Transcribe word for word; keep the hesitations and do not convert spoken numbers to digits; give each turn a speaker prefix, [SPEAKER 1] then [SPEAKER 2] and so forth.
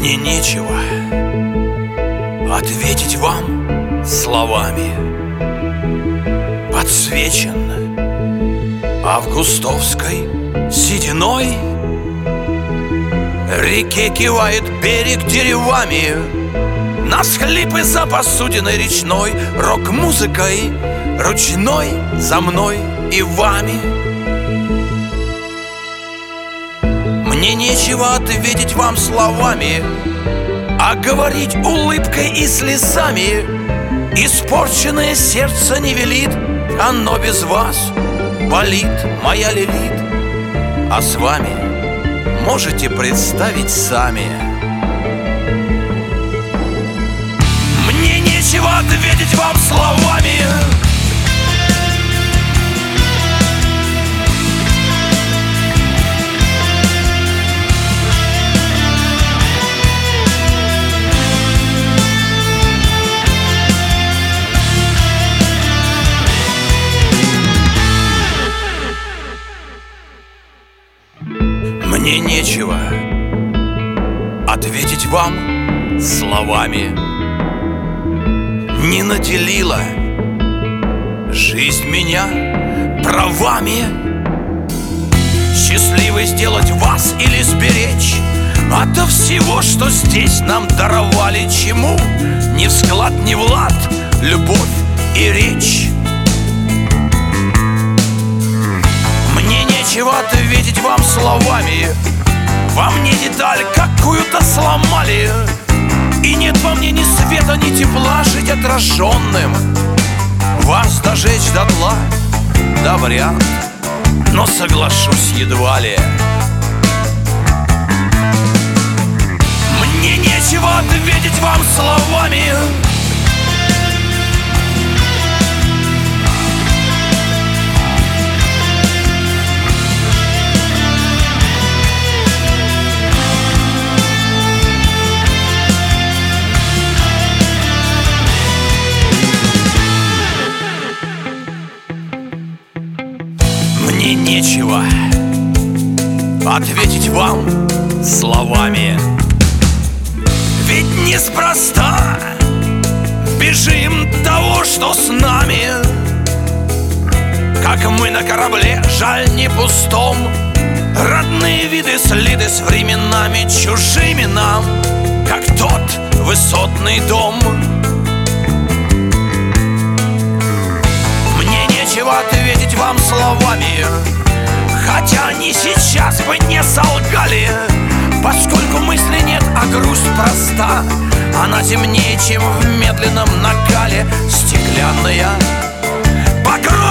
[SPEAKER 1] Мне нечего ответить вам словами. Подсвечен августовской сединой, реке кивает берег деревами, нас хлипы за посудиной речной, рок-музыкой ручной за мной и вами. Мне нечего ответить вам словами, а говорить улыбкой и слезами. Испорченное сердце не велит, оно без вас болит, моя Лилит. А с вами можете представить сами. Мне нечего ответить вам словами, Мне нечего ответить вам словами. Не наделила жизнь меня правами. Счастливой сделать вас или сберечь ото всего, что здесь нам даровали. Чему ни в склад, ни в лад любовь и речь. Мне нечего ответить вам словами, во мне деталь какую-то сломали, и нет во мне ни света, ни тепла жить отраженным. Вас дожечь дотла, да вариант, но соглашусь едва ли. Мне нечего ответить вам словами, мне нечего ответить вам словами. Ведь неспроста бежим того, что с нами. Как мы на корабле, жаль не пустом, родные виды слиты с временами чужими нам, как тот высотный дом. Мне нечего ответить вам словами, хотя они сейчас бы не солгали, поскольку мысли нет, а грусть проста. Она темнее, чем в медленном накале стеклянная. По груди